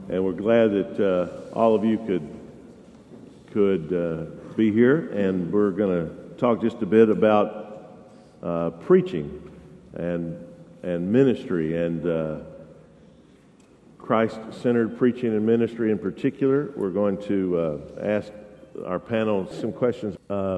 and we're glad that all of you could be here, and we're going to talk just a bit about preaching and ministry and Christ-centered preaching and ministry in particular. We're going to ask our panel some questions.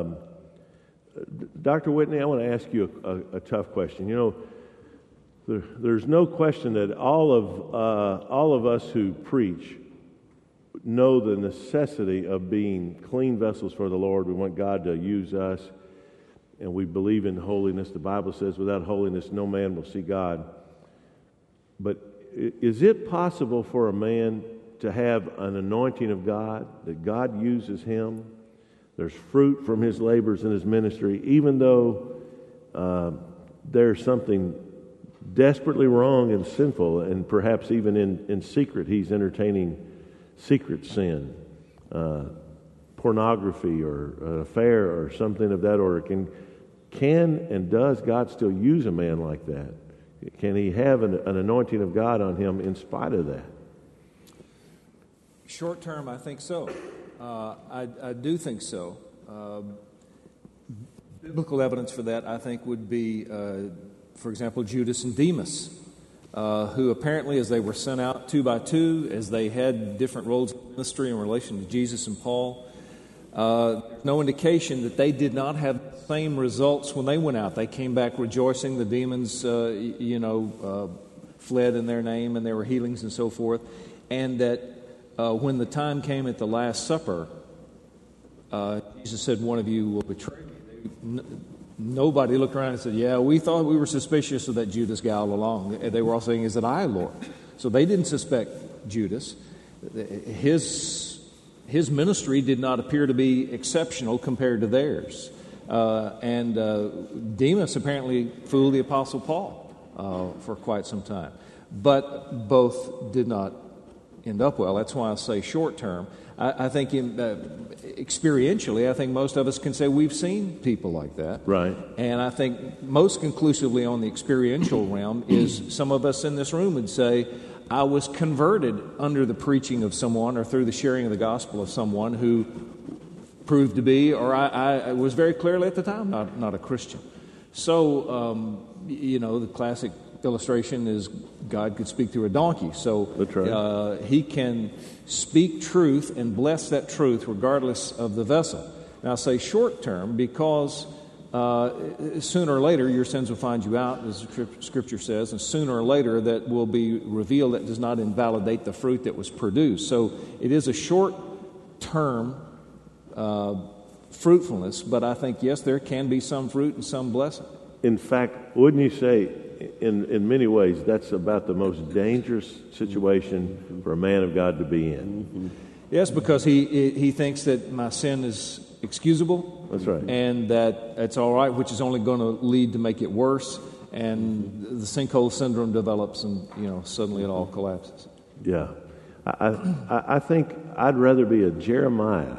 Dr. Whitney, I want to ask you a tough question. You know, there's no question that all of us who preach know the necessity of being clean vessels for the Lord. We want God to use us, and we believe in holiness. The Bible says, without holiness, no man will see God. But is it possible for a man to have an anointing of God, that God uses him? There's fruit from his labors in his ministry, even though there's something desperately wrong and sinful, and perhaps even in secret he's entertaining secret sin, pornography or an affair or something of that order. Can and does God still use a man like that? Can he have an anointing of God on him in spite of that? Short term, I think so. I do think so. Biblical evidence for that, I think, would be, for example, Judas and Demas, who apparently, as they were sent out two by two, as they had different roles in ministry in relation to Jesus and Paul, no indication that they did not have the same results when they went out. They came back rejoicing. The demons, fled in their name, and there were healings and so forth. And that when the time came at the Last Supper, Jesus said, "One of you will betray me." Nobody looked around and said, "Yeah, we thought we were suspicious of that Judas guy all along." They were all saying, "Is it I, Lord?" So they didn't suspect Judas. His ministry did not appear to be exceptional compared to theirs. And Demas apparently fooled the Apostle Paul for quite some time. But both did not end up well. That's why I say short term. I think experientially, I think most of us can say we've seen people like that. Right. And I think most conclusively on the experiential realm is some of us in this room would say, I was converted under the preaching of someone or through the sharing of the gospel of someone who proved to be, or I was very clearly at the time not a Christian. So, the classic illustration is God could speak through a donkey. So that's right. He can speak truth and bless that truth regardless of the vessel. Now, I say short term because sooner or later your sins will find you out, as Scripture says, and sooner or later that will be revealed that does not invalidate the fruit that was produced. So it is a short term fruitfulness, but I think, yes, there can be some fruit and some blessing. In fact, wouldn't you say, in many ways, that's about the most dangerous situation for a man of God to be in? Mm-hmm. Yes, because he thinks that my sin is excusable. That's right. And that it's all right, which is only going to lead to make it worse. And the sinkhole syndrome develops, and suddenly it all collapses. Yeah, I think I'd rather be a Jeremiah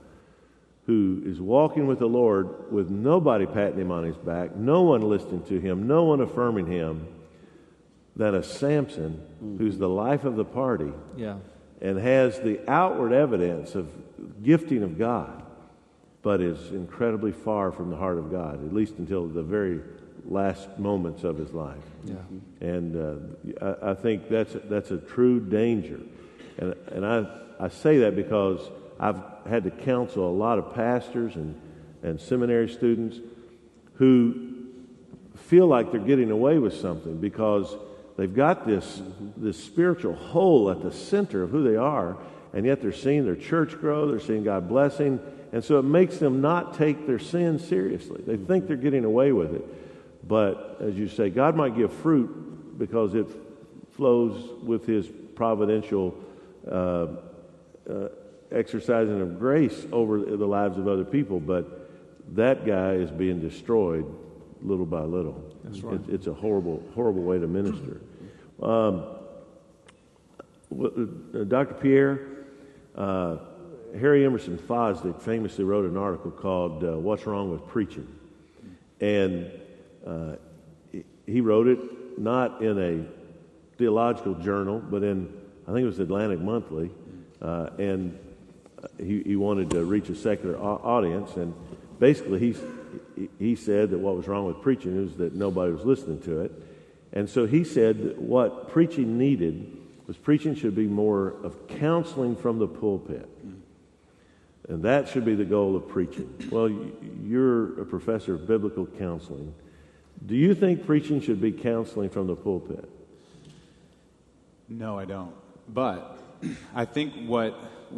who is walking with the Lord with nobody patting him on his back, no one listening to him, no one affirming him, than a Samson who's the life of the party, and has the outward evidence of gifting of God, but is incredibly far from the heart of God, at least until the very last moments of his life. Yeah. And I think that's a true danger. And I say that because I've had to counsel a lot of pastors and seminary students who feel like they're getting away with something because they've got this spiritual hole at the center of who they are, and yet they're seeing their church grow, they're seeing God blessing, and so it makes them not take their sin seriously. They think they're getting away with it. But, as you say, God might give fruit because it flows with His providential exercising of grace over the lives of other people, but that guy is being destroyed little by little. That's right. It's a horrible, horrible way to minister. Dr. Pierre, Harry Emerson Fosdick famously wrote an article called What's Wrong with Preaching? And he wrote it not in a theological journal, but in I think it was Atlantic Monthly, and he wanted to reach a secular audience, and basically he said that what was wrong with preaching was that nobody was listening to it. And so he said that what preaching needed was preaching should be more of counseling from the pulpit. And that should be the goal of preaching. Well, you're a professor of biblical counseling. Do you think preaching should be counseling from the pulpit? No, I don't. But I think what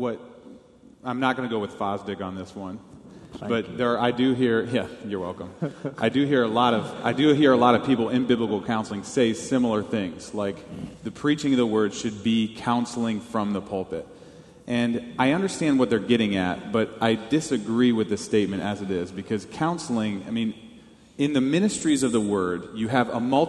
I'm not going to go with Fosdick on this one. I do hear, yeah, you're welcome. I do hear a lot of people in biblical counseling say similar things, like the preaching of the word should be counseling from the pulpit. And I understand what they're getting at, but I disagree with the statement as it is, because counseling, I mean, in the ministries of the word, you have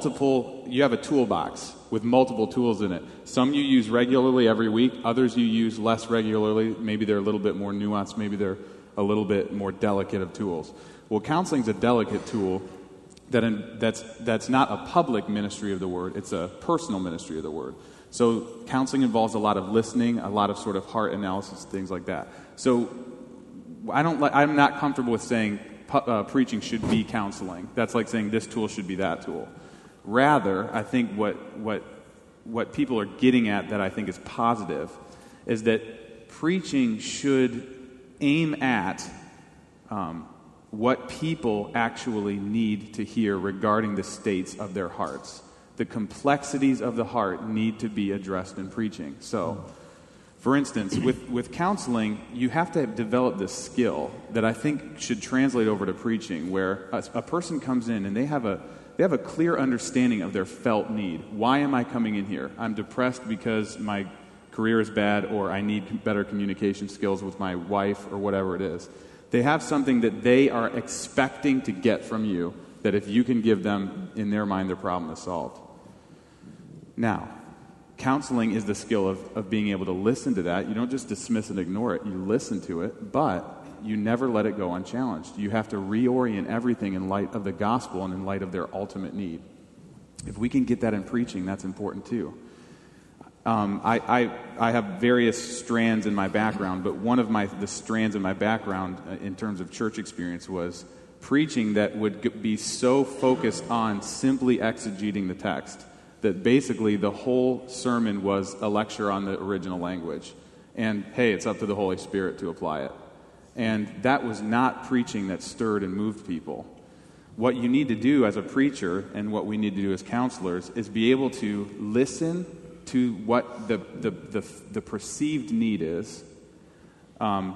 a toolbox with multiple tools in it. Some you use regularly every week, others you use less regularly. Maybe they're a little bit more nuanced, maybe they're a little bit more delicate of tools. Well, counseling is a delicate tool that's not a public ministry of the word, it's a personal ministry of the word. So counseling involves a lot of listening, a lot of sort of heart analysis, things like that. So I'm not comfortable with saying preaching should be counseling. That's like saying this tool should be that tool. Rather, I think what people are getting at that I think is positive is that preaching should aim at what people actually need to hear regarding the states of their hearts. The complexities of the heart need to be addressed in preaching. So, for instance, with counseling, you have to develop this skill that I think should translate over to preaching, where a person comes in and they have a clear understanding of their felt need. Why am I coming in here? I'm depressed because my career is bad, or I need better communication skills with my wife, or whatever it is. They have something that they are expecting to get from you, that if you can give them, in their mind, their problem is solved. Now, counseling is the skill of being able to listen to that. You don't just dismiss and ignore it. You listen to it, but you never let it go unchallenged. You have to reorient everything in light of the gospel and in light of their ultimate need. If we can get that in preaching, that's important too. I have various strands in my background, but one of the strands in my background in terms of church experience was preaching that would be so focused on simply exegeting the text that basically the whole sermon was a lecture on the original language. And hey, it's up to the Holy Spirit to apply it. And that was not preaching that stirred and moved people. What you need to do as a preacher, and what we need to do as counselors, is be able to listen to what the perceived need is, then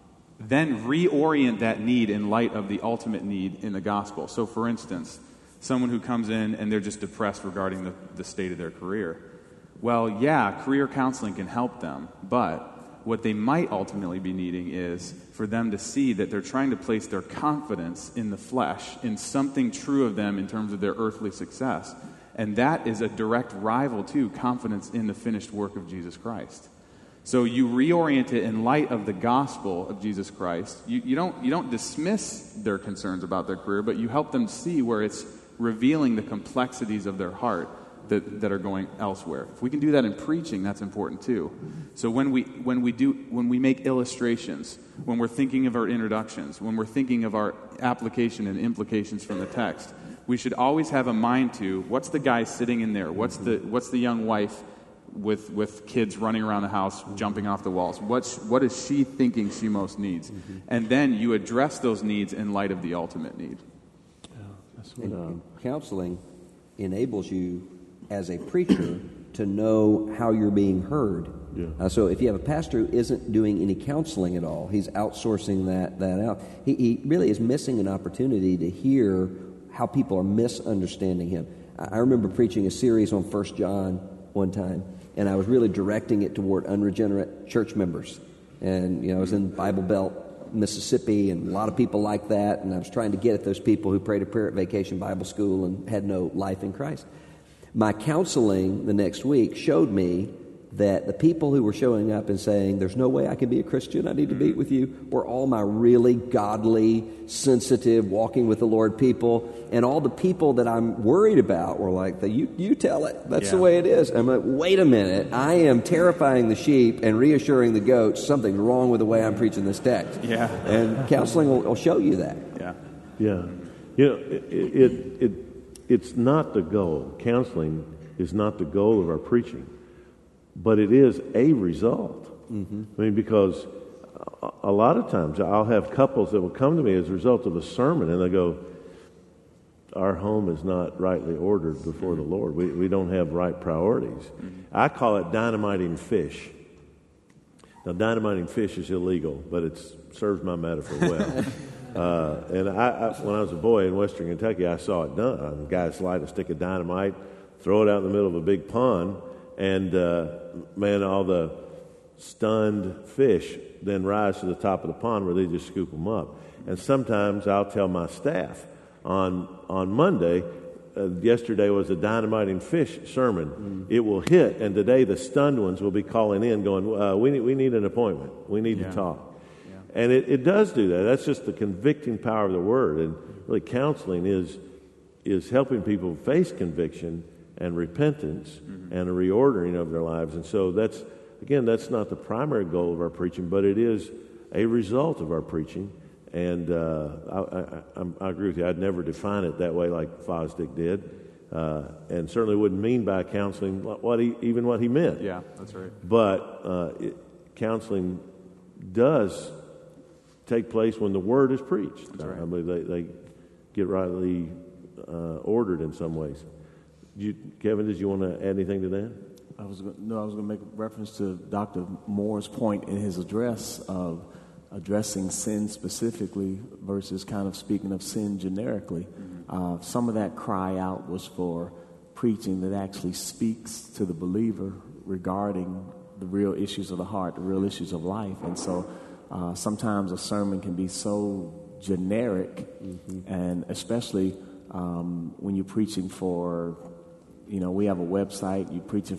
reorient that need in light of the ultimate need in the gospel. So, for instance, someone who comes in and they're just depressed regarding the state of their career. Well, yeah, career counseling can help them, but what they might ultimately be needing is for them to see that they're trying to place their confidence in the flesh, in something true of them in terms of their earthly success. And that is a direct rival to confidence in the finished work of Jesus Christ. So you reorient it in light of the gospel of Jesus Christ. You don't dismiss their concerns about their career, but you help them see where it's revealing the complexities of their heart that are going elsewhere. If we can do that in preaching, that's important too. So when we make illustrations, when we're thinking of our introductions, when we're thinking of our application and implications from the text, we should always have a mind to what's the guy sitting in there? What's the young wife with kids running around the house, jumping off the walls? What is she thinking she most needs? Mm-hmm. And then you address those needs in light of the ultimate need. And counseling enables you as a preacher to know how you're being heard. Yeah. So if you have a pastor who isn't doing any counseling at all, he's outsourcing that out. He really is missing an opportunity to hear how people are misunderstanding him. I remember preaching a series on 1 John one time, and I was really directing it toward unregenerate church members. And, I was in Bible Belt, Mississippi, and a lot of people like that, and I was trying to get at those people who prayed a prayer at Vacation Bible School and had no life in Christ. My counseling the next week showed me that the people who were showing up and saying, there's no way I can be a Christian, I need to meet with you, were all my really godly, sensitive, walking with the Lord people. And all the people that I'm worried about were like, you tell it. That's the way it is. I'm like, wait a minute. I am terrifying the sheep and reassuring the goats. Something's wrong with the way I'm preaching this text. Yeah. And counseling will show you that. Yeah. Yeah. You know, it's not the goal. Counseling is not the goal of our preaching. But it is a result. Mm-hmm. I mean, because a lot of times I'll have couples that will come to me as a result of a sermon, and they go, our home is not rightly ordered before the Lord. We don't have right priorities. Mm-hmm. I call it dynamiting fish. Now, dynamiting fish is illegal, but it serves my metaphor well. And I when I was a boy in Western Kentucky, I saw it done. Guys light a stick of dynamite, throw it out in the middle of a big pond, and man, all the stunned fish then rise to the top of the pond where they just scoop them up. And sometimes I'll tell my staff on Monday, yesterday was a dynamiting fish sermon. Mm. It will hit, and today the stunned ones will be calling in going, we need an appointment. We need to talk. Yeah. And it does do that. That's just the convicting power of the Word. And really counseling is helping people face conviction and repentance and a reordering of their lives. And so that's not the primary goal of our preaching, but it is a result of our preaching. And I agree with you. I'd never define it that way like Fosdick did, and certainly wouldn't mean by counseling what he meant. Yeah, that's right. But counseling does take place when the Word is preached. That's right. I mean, they get rightly ordered in some ways. Kevin, did you want to add anything to that? I was going to make reference to Dr. Moore's point in his address of addressing sin specifically versus kind of speaking of sin generically. Mm-hmm. Some of that cry out was for preaching that actually speaks to the believer regarding the real issues of the heart, the real issues of life. And so sometimes a sermon can be so generic, and especially when you're preaching for, we have a website, you're preaching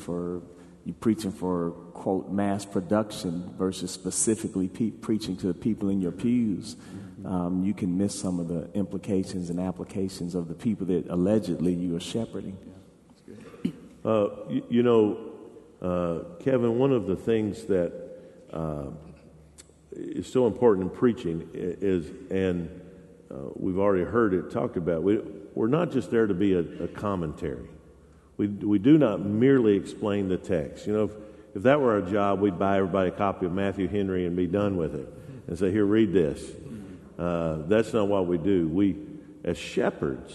for quote mass production versus specifically preaching to the people in your pews. You can miss some of the implications and applications of the people that allegedly you are shepherding. Yeah, that's good. Kevin, one of the things that is so important in preaching is, and we've already heard it talked about, we're not just there to be a commentary. We do not merely explain the text. If that were our job, we'd buy everybody a copy of Matthew Henry and be done with it and say, here, read this. That's not what we do. We, as shepherds,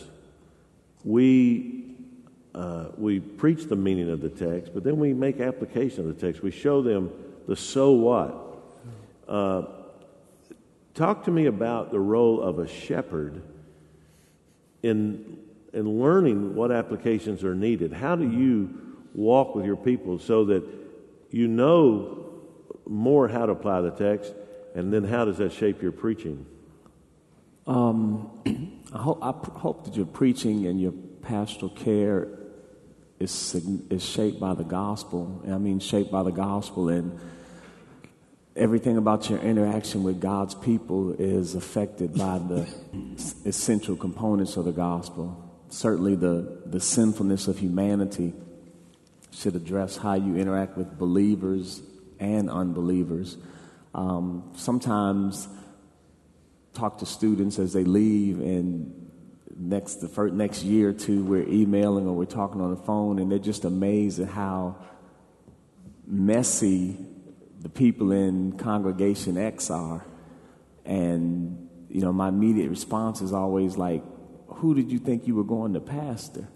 we preach the meaning of the text, but then we make application of the text. We show them the so what. Talk to me about the role of a shepherd in learning what applications are needed. How do you walk with your people so that you know more how to apply the text, and then how does that shape your preaching? I hope that your preaching and your pastoral care is shaped by the gospel. I mean, shaped by the gospel, and everything about your interaction with God's people is affected by the essential components of the gospel. Certainly the sinfulness of humanity should address how you interact with believers and unbelievers. Sometimes talk to students as they leave, and the next year or two we're emailing or we're talking on the phone, and they're just amazed at how messy the people in Congregation X are. And, my immediate response is always like, who did you think you were going to pastor?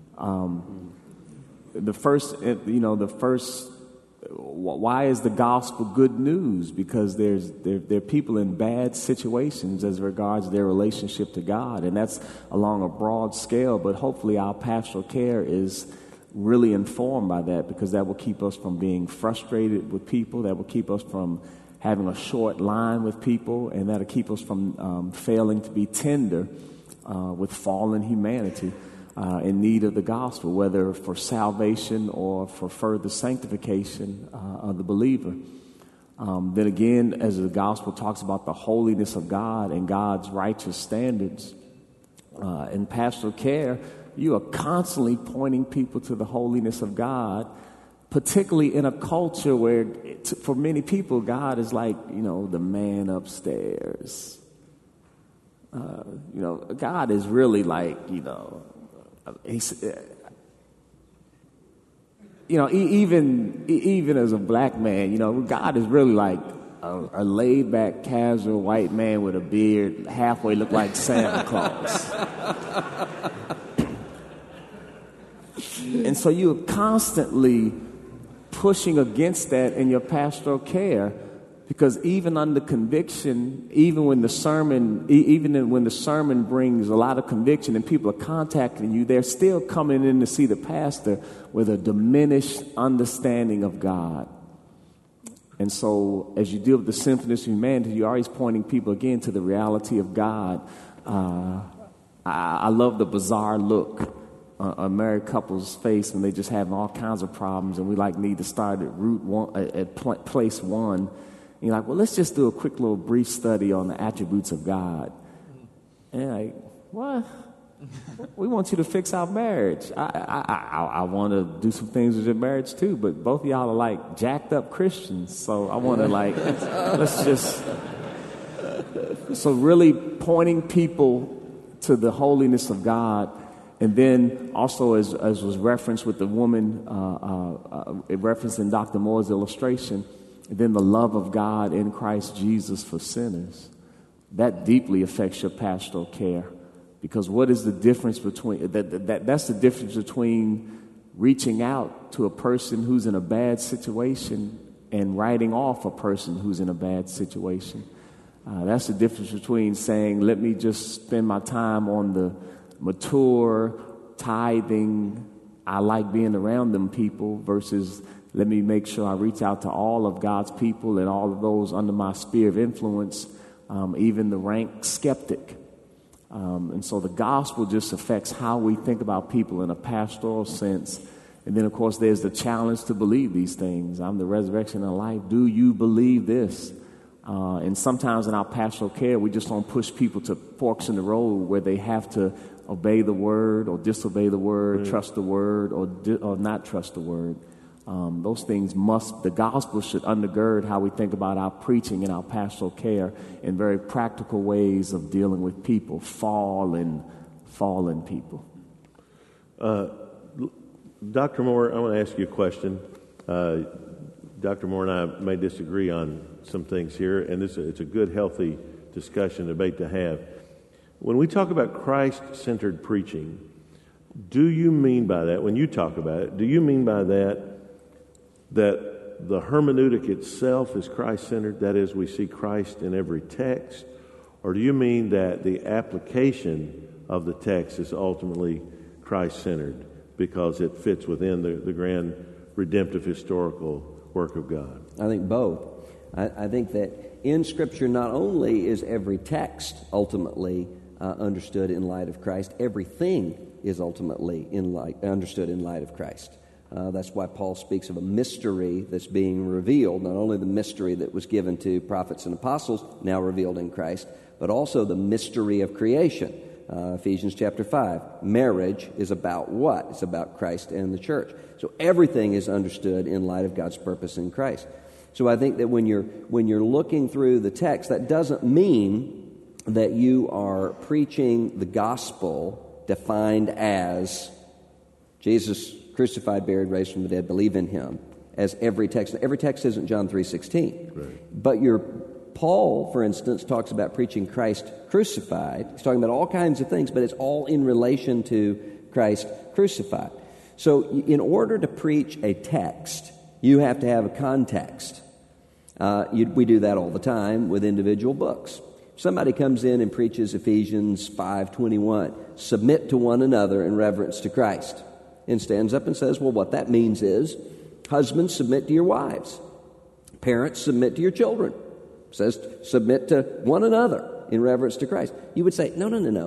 Why is the gospel good news? Because there are people in bad situations as regards their relationship to God, and that's along a broad scale, but hopefully our pastoral care is really informed by that, because that will keep us from being frustrated with people, that will keep us from having a short line with people, and that'll keep us from failing to be tender with fallen humanity. in need of the gospel, whether for salvation or for further sanctification of the believer. Then again, as the gospel talks about the holiness of God and God's righteous standards, in pastoral care, you are constantly pointing people to the holiness of God, particularly in a culture where, for many people, God is like, the man upstairs. God is really like, he's, even as a black man, God is really like a laid-back, casual white man with a beard, halfway look like Santa Claus. And so you're constantly pushing against that in your pastoral care, because even under conviction, even when the sermon brings a lot of conviction and people are contacting you, they're still coming in to see the pastor with a diminished understanding of God. And so as you deal with the sinfulness of humanity, you're always pointing people again to the reality of God. I love the bizarre look on a married couple's face when they just have all kinds of problems, and we need to start at place one. And you're like, well, let's just do a quick little brief study on the attributes of God. And you're like, what? We want you to fix our marriage. I want to do some things with your marriage too, but both of y'all are like jacked up Christians, so I want to let's just. So really pointing people to the holiness of God. And then also, as was referenced with the woman, referenced in Dr. Moore's illustration, and then the love of God in Christ Jesus for sinners. That deeply affects your pastoral care. Because what is the difference between, that's the difference between reaching out to a person who's in a bad situation and writing off a person who's in a bad situation. That's the difference between saying, let me just spend my time on the mature, tithing, I like being around them people, versus let me make sure I reach out to all of God's people and all of those under my sphere of influence, even the rank skeptic. And so the gospel just affects how we think about people in a pastoral sense. And then, of course, there's the challenge to believe these things. I'm the resurrection and life. Do you believe this? And sometimes in our pastoral care, we just don't push people to forks in the road where they have to obey the word or disobey the word, trust the word or not trust the word. Those things the gospel should undergird how we think about our preaching and our pastoral care in very practical ways of dealing with people, fallen people. Dr. Moore, I want to ask you a question. Dr. Moore and I may disagree on some things here, and it's a good, healthy discussion, debate to have. When we talk about Christ-centered preaching, do you mean by that, when you talk about it, do you mean by that the hermeneutic itself is Christ-centered, that is, we see Christ in every text, or do you mean that the application of the text is ultimately Christ-centered because it fits within the grand redemptive historical work of God? I think both. I think that in Scripture not only is every text ultimately understood in light of Christ, everything is ultimately understood in light of Christ. That's why Paul speaks of a mystery that's being revealed, not only the mystery that was given to prophets and apostles, now revealed in Christ, but also the mystery of creation. Ephesians chapter 5, marriage is about what? It's about Christ and the church. So everything is understood in light of God's purpose in Christ. So I think that when you're looking through the text, that doesn't mean that you are preaching the gospel defined as Jesus crucified, buried, raised from the dead, believe in him, as every text. Every text isn't John 3:16. Right. But Paul, for instance, talks about preaching Christ crucified. He's talking about all kinds of things, but it's all in relation to Christ crucified. So in order to preach a text, you have to have a context. We do that all the time with individual books. Somebody comes in and preaches Ephesians 5:21, submit to one another in reverence to Christ, and stands up and says, well, what that means is, husbands, submit to your wives. Parents, submit to your children. Says, submit to one another in reverence to Christ. You would say, no.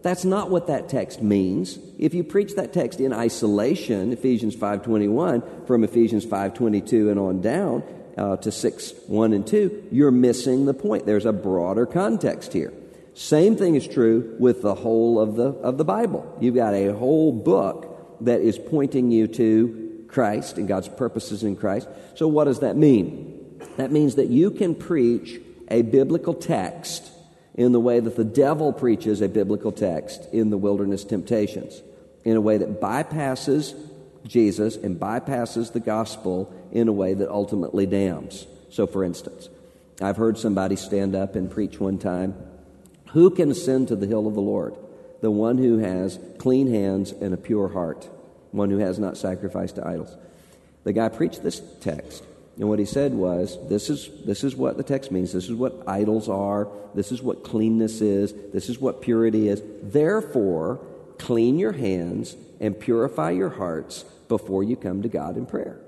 That's not what that text means. If you preach that text in isolation, Ephesians 5:21, from Ephesians 5:22 and on down to 6:1 and 2, you're missing the point. There's a broader context here. Same thing is true with the whole of the Bible. You've got a whole book that is pointing you to Christ and God's purposes in Christ. So what does that mean? That means that you can preach a biblical text in the way that the devil preaches a biblical text in the wilderness temptations, in a way that bypasses Jesus and bypasses the gospel in a way that ultimately damns. So, for instance, I've heard somebody stand up and preach one time, "Who can ascend to the hill of the Lord? The one who has clean hands and a pure heart, one who has not sacrificed to idols." The guy preached this text. And what he said was, this is what the text means. This is what idols are. This is what cleanness is. This is what purity is. Therefore, clean your hands and purify your hearts before you come to God in prayer.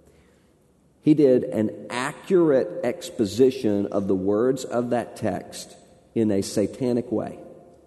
He did an accurate exposition of the words of that text in a satanic way.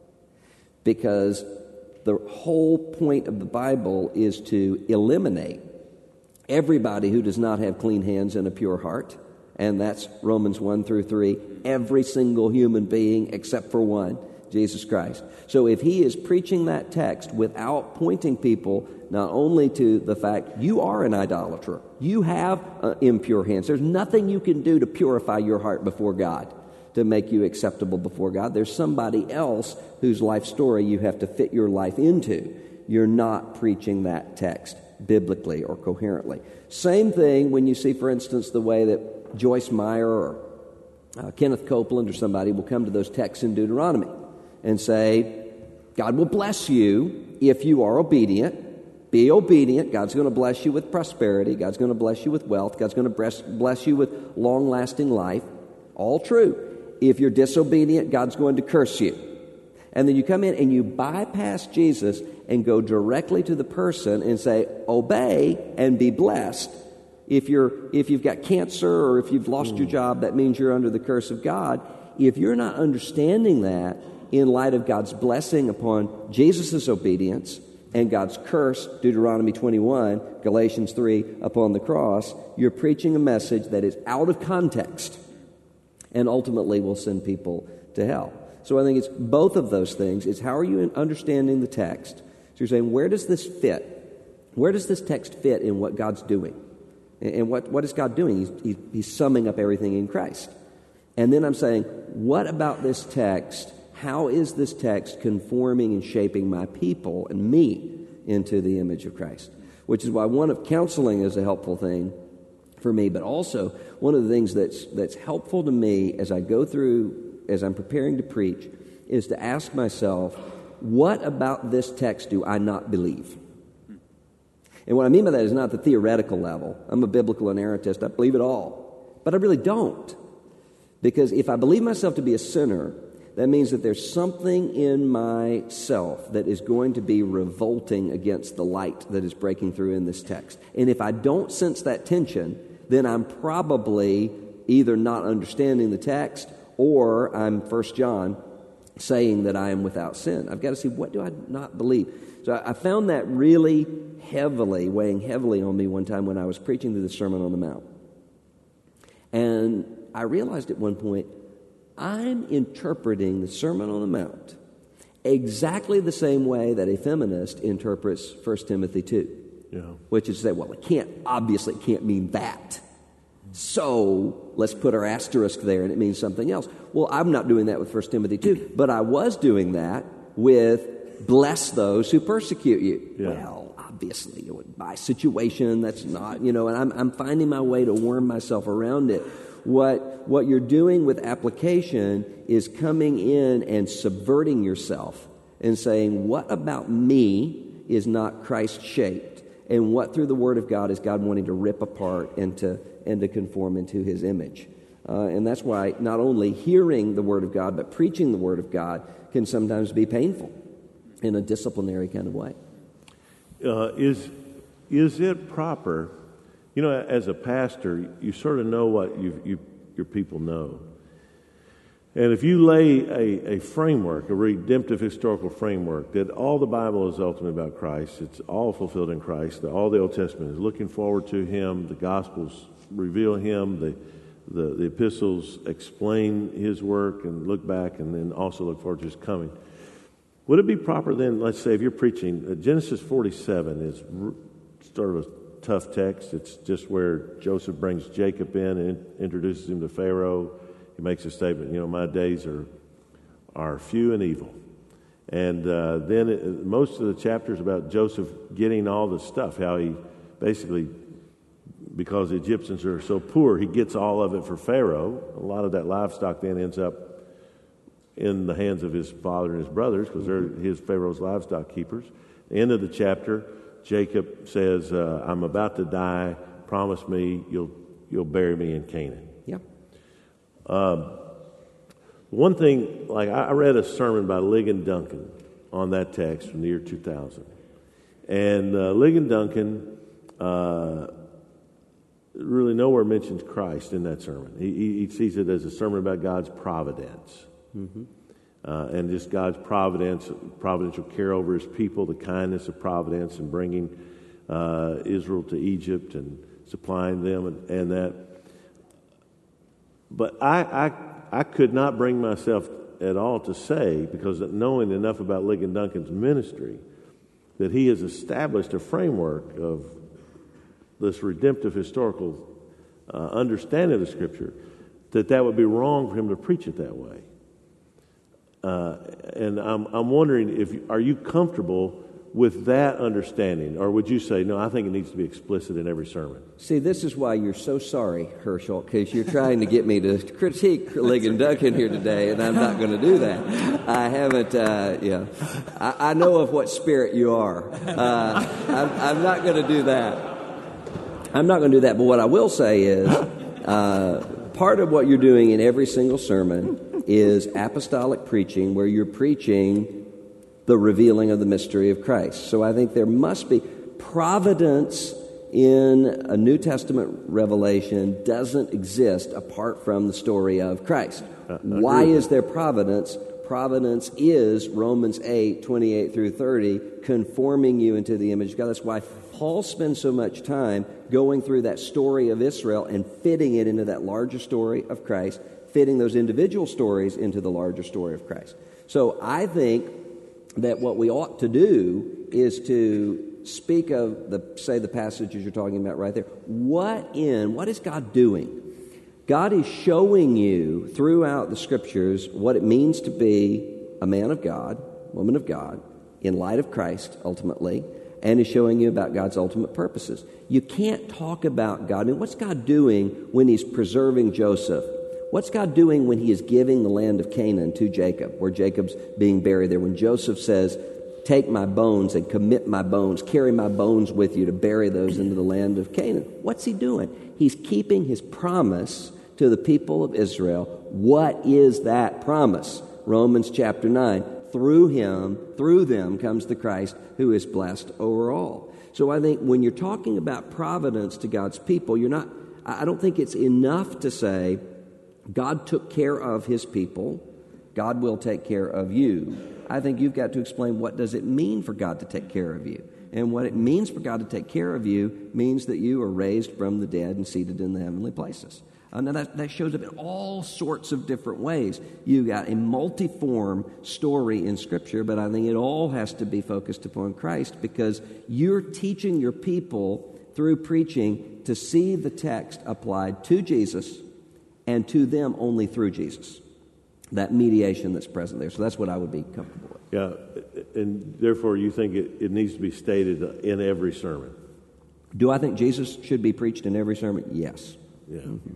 Because the whole point of the Bible is to eliminate everybody who does not have clean hands and a pure heart, and that's Romans 1-3, every single human being except for one, Jesus Christ. So if he is preaching that text without pointing people not only to the fact you are an idolater, you have impure hands, there's nothing you can do to purify your heart before God, to make you acceptable before God. There's somebody else whose life story you have to fit your life into. You're not preaching that text biblically or coherently. Same thing when you see, for instance, the way that Joyce Meyer or Kenneth Copeland or somebody will come to those texts in Deuteronomy and say, God will bless you if you are obedient. Be obedient. God's going to bless you with prosperity. God's going to bless you with wealth. God's going to bless you with long-lasting life. All true. If you're disobedient, God's going to curse you. And then you come in and you bypass Jesus and go directly to the person and say, obey and be blessed. If you've got cancer or if you've lost your job, that means you're under the curse of God. If you're not understanding that in light of God's blessing upon Jesus' obedience and God's curse, Deuteronomy 21, Galatians 3, upon the cross, you're preaching a message that is out of context and ultimately will send people to hell. So I think it's both of those things. It's how are you understanding the text? So you're saying, where does this fit? Where does this text fit in what God's doing? And what is God doing? He's summing up everything in Christ. And then I'm saying, what about this text? How is this text conforming and shaping my people and me into the image of Christ? Which is why one of counseling is a helpful thing for me, but also one of the things that's helpful to me as I go through, as I'm preparing to preach, is to ask myself, what about this text do I not believe? And what I mean by that is not the theoretical level. I'm a biblical inerrantist. I believe it all. But I really don't. Because if I believe myself to be a sinner, that means that there's something in myself that is going to be revolting against the light that is breaking through in this text. And if I don't sense that tension, then I'm probably either not understanding the text or I'm 1 John saying that I am without sin. I've got to see, what do I not believe? So I found that really weighing heavily on me one time when I was preaching the Sermon on the Mount. And I realized at one point, I'm interpreting the Sermon on the Mount exactly the same way that a feminist interprets 1 Timothy 2. Yeah. Which is to say, well, it can't mean that. So let's put our asterisk there and it means something else. Well, I'm not doing that with 1 Timothy 2, but I was doing that with bless those who persecute you. Yeah. Well, obviously, by situation, that's not, and I'm finding my way to worm myself around it. What you're doing with application is coming in and subverting yourself and saying, what about me is not Christ-shaped? And what through the Word of God is God wanting to rip apart and to conform into His image? And that's why not only hearing the Word of God, but preaching the Word of God can sometimes be painful in a disciplinary kind of way. Is it proper? As a pastor, you sort of know what your people know. And if you lay a framework, a redemptive historical framework, that all the Bible is ultimately about Christ, it's all fulfilled in Christ, that all the Old Testament is looking forward to Him, the Gospels reveal Him, the epistles explain His work and look back and then also look forward to His coming. Would it be proper then, let's say if you're preaching, Genesis 47 is sort of a tough text. It's just where Joseph brings Jacob in and introduces him to Pharaoh. He makes a statement, my days are few and evil. And then most of the chapters about Joseph getting all the stuff, how he basically, because the Egyptians are so poor, he gets all of it for Pharaoh. A lot of that livestock then ends up in the hands of his father and his brothers because they're Pharaoh's livestock keepers. End of the chapter, Jacob says, I'm about to die. Promise me you'll bury me in Canaan. Yeah. One thing, like I read a sermon by Ligon Duncan on that text from the year 2000. And Ligon Duncan really nowhere mentions Christ in that sermon. He sees it as a sermon about God's providence. Mm-hmm. And just God's providential care over His people, the kindness of providence and bringing Israel to Egypt and supplying them and that. But I could not bring myself at all to say, because knowing enough about Ligon Duncan's ministry, that he has established a framework of this redemptive historical understanding of the Scripture, that would be wrong for him to preach it that way. And I'm wondering, are you comfortable with that understanding, or would you say, no, I think it needs to be explicit in every sermon? See, this is why you're so sorry, Herschel, because you're trying to get me to critique Ligon Duncan here today, and I'm not going to do that. I haven't, I know of what spirit you are. I'm not going to do that. I'm not going to do that, but what I will say is, part of what you're doing in every single sermon is apostolic preaching, where you're preaching the revealing of the mystery of Christ. So I think there must be providence in a New Testament revelation doesn't exist apart from the story of Christ. Why is there providence? Providence is Romans 8:28 through 30, conforming you into the image of God. That's why Paul spends so much time going through that story of Israel and fitting it into that larger story of Christ, fitting those individual stories into the larger story of Christ. So I think that what we ought to do is to speak of the passages you're talking about right there. What is God doing? God is showing you throughout the Scriptures what it means to be a man of God, woman of God, in light of Christ, ultimately, and is showing you about God's ultimate purposes. You can't talk about God. I mean, what's God doing when He's preserving Joseph? What's God doing when He is giving the land of Canaan to Jacob, where Jacob's being buried there? When Joseph says, take my bones and commit my bones, carry my bones with you to bury those into the land of Canaan. What's He doing? He's keeping His promise to the people of Israel. What is that promise? Romans chapter 9. Through them comes the Christ who is blessed over all. So I think when you're talking about providence to God's people, I don't think it's enough to say, God took care of His people, God will take care of you. I think you've got to explain, what does it mean for God to take care of you? And what it means for God to take care of you means that you are raised from the dead and seated in the heavenly places. Now that shows up in all sorts of different ways. You've got a multiform story in Scripture, but I think it all has to be focused upon Christ, because you're teaching your people through preaching to see the text applied to Jesus and to them only through Jesus. That mediation that's present there. So that's what I would be comfortable with. Yeah, and therefore you think it needs to be stated in every sermon. Do I think Jesus should be preached in every sermon? Yes. Yeah. Mm-hmm.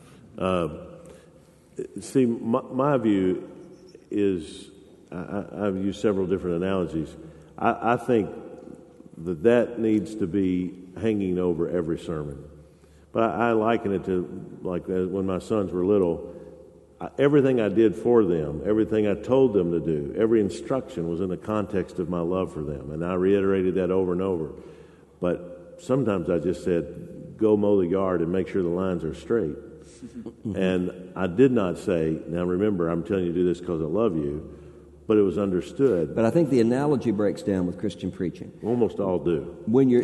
See, my view is, I've used several different analogies. I think that needs to be hanging over every sermon. But I liken it to like when my sons were little, everything I did for them, everything I told them to do, every instruction was in the context of my love for them. And I reiterated that over and over. But sometimes I just said, go mow the yard and make sure the lines are straight. And I did not say, now remember, I'm telling you to do this because I love you, but it was understood. But I think the analogy breaks down with Christian preaching. Almost all do. When you're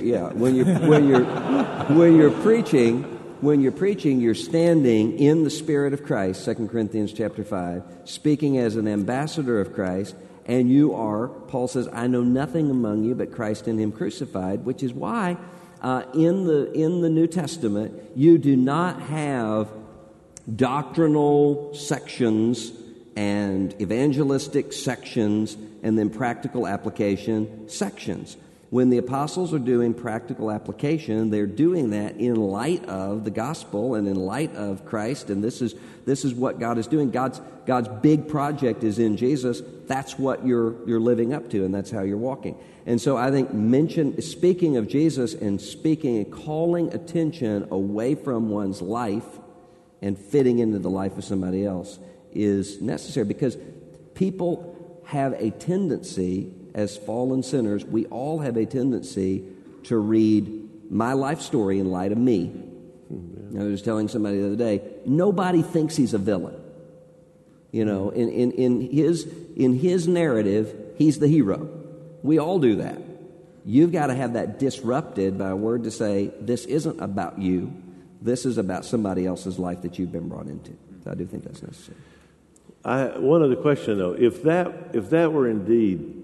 preaching, you're standing in the Spirit of Christ, 2 Corinthians chapter 5, speaking as an ambassador of Christ, and you are, Paul says, I know nothing among you but Christ and Him crucified, which is why in the New Testament you do not have doctrinal sections and evangelistic sections and then practical application sections. When the apostles are doing practical application, they're doing that in light of the gospel and in light of Christ, and this is what God is doing. God's big project is in Jesus. That's what you're living up to, and that's how you're walking. And so I think speaking of Jesus and calling attention away from one's life and fitting into the life of somebody else is necessary, because people have a tendency, as fallen sinners, we all have a tendency to read my life story in light of me. I was telling somebody the other day, nobody thinks he's a villain. You know, in his narrative, he's the hero. We all do that. You've got to have that disrupted by a word to say, this isn't about you. This is about somebody else's life that you've been brought into. So I do think that's necessary. One other question, though. If that were indeed,